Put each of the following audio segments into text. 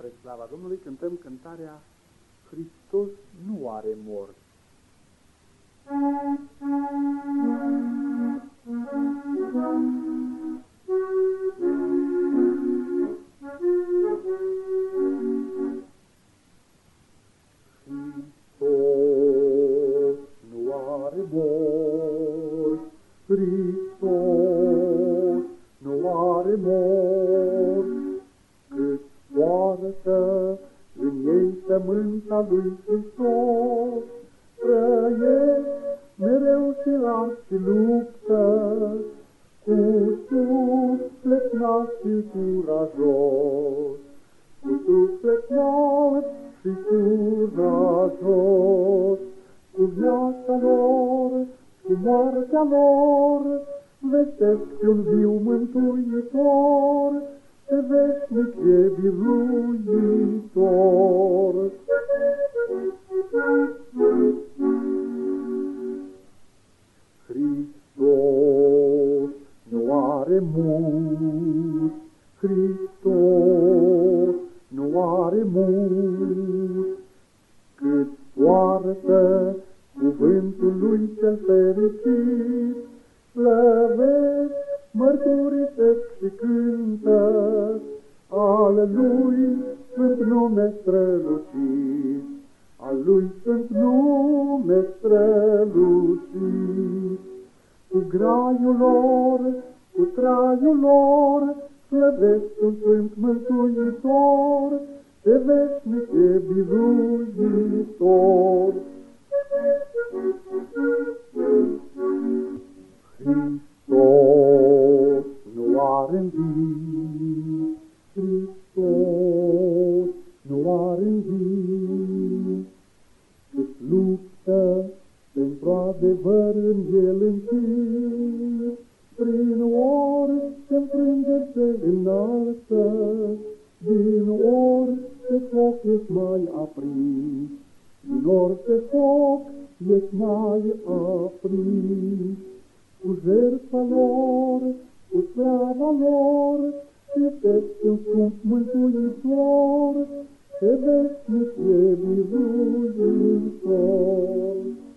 Spre slava Domnului cântăm cântarea Hristos nu are mort. Hristos nu are mort, Hristos nu are mort, cât poartă în ei sămânța lui Hristos. Trăiesc mereu și las și luptă, cu suflet nas și curajos, cu suflet nas și curajos, cu viața lor, cu moartea lor, vestesc un viu mântuitor, pe veșnic e biruitor. Hristos nu are mult, Hristos nu are mult, cât poartă cuvântul lui cel fericit, slăvesc, mărturisesc și cântă, al lui sunt nume strălucit, al lui sunt nume strălucit. Cu graiul lor, cu traiul lor, slăvesc un sfânt mântuitor, pe veșnic e biruitor. Hristos nu are învii, Hristos nu are învii, cât luptă pentru adevăr în el închis, prin orice înfrângeri se înalță, din orice foc ești mai aprins, din orice foc ești mai aprins. Cu jertfa lor, cu slava lor, citești un scump mântuitor, pe veșnic e biruitor.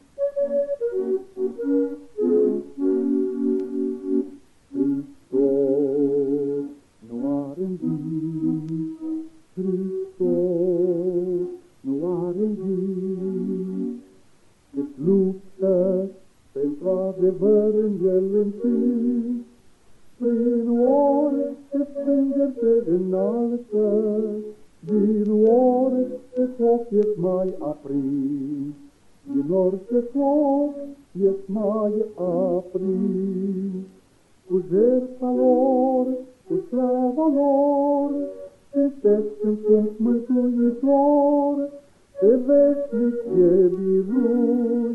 Hristos nu are învii, Hristos nu are învii, cât luptă pentru adevăr în el închis, prin orice strângeri se înalță, din orice foc ești mai aprins, din orice foc ești mai aprins. Cu jertfa lor, cu slava lor, citești un sfânt mântuitor, pe veșnic e biruitor.